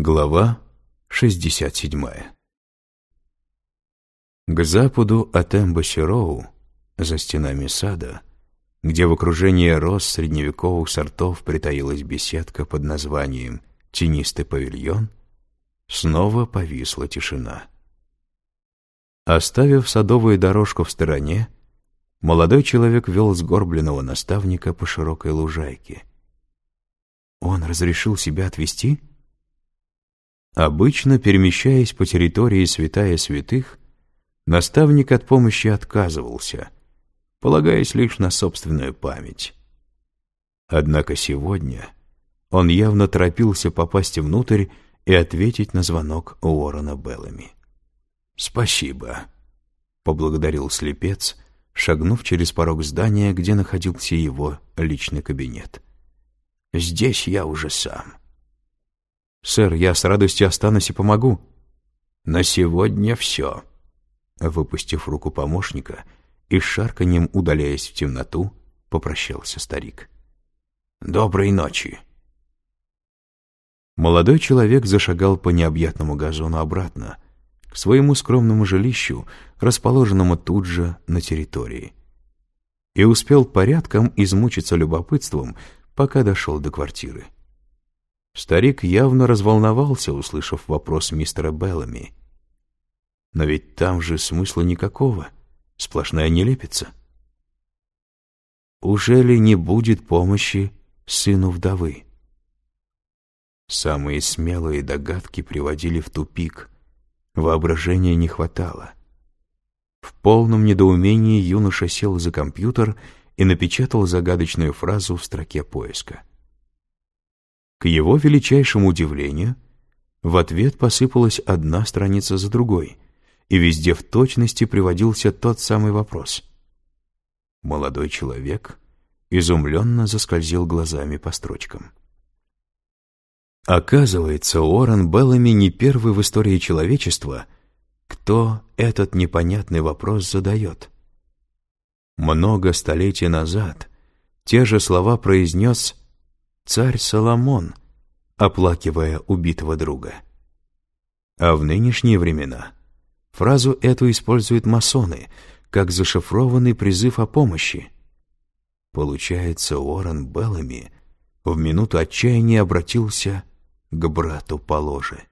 Глава 67. К западу от Эмбасси-Роу, за стенами сада, где в окружении роз средневековых сортов притаилась беседка под названием «Тенистый павильон», снова повисла тишина. Оставив садовую дорожку в стороне, молодой человек вел сгорбленного наставника по широкой лужайке. Он разрешил себя отвезти? Обычно, перемещаясь по территории святая святых, наставник от помощи отказывался, полагаясь лишь на собственную память. Однако сегодня он явно торопился попасть внутрь и ответить на звонок Уоррена Беллами. «Спасибо», — поблагодарил слепец, шагнув через порог здания, где находился его личный кабинет. «Здесь я уже сам». «Сэр, я с радостью останусь и помогу». «На сегодня все». Выпустив руку помощника и с шарканьем удаляясь в темноту, попрощался старик. «Доброй ночи». Молодой человек зашагал по необъятному газону обратно, к своему скромному жилищу, расположенному тут же на территории, и успел порядком измучиться любопытством, пока дошел до квартиры. Старик явно разволновался, услышав вопрос мистера Беллами. Но ведь там же смысла никакого, сплошная нелепица. Ужели не будет помощи сыну вдовы? Самые смелые догадки приводили в тупик, воображения не хватало. В полном недоумении юноша сел за компьютер и напечатал загадочную фразу в строке поиска. К его величайшему удивлению, в ответ посыпалась одна страница за другой, и везде в точности приводился тот самый вопрос. Молодой человек изумленно заскользил глазами по строчкам. Оказывается, Уоррен Беллами не первый в истории человечества, кто этот непонятный вопрос задает. Много столетий назад те же слова произнес царь Соломон, оплакивая убитого друга. А в нынешние времена фразу эту используют масоны, как зашифрованный призыв о помощи. Получается, Уоррен Беллами в минуту отчаяния обратился к брату по ложе.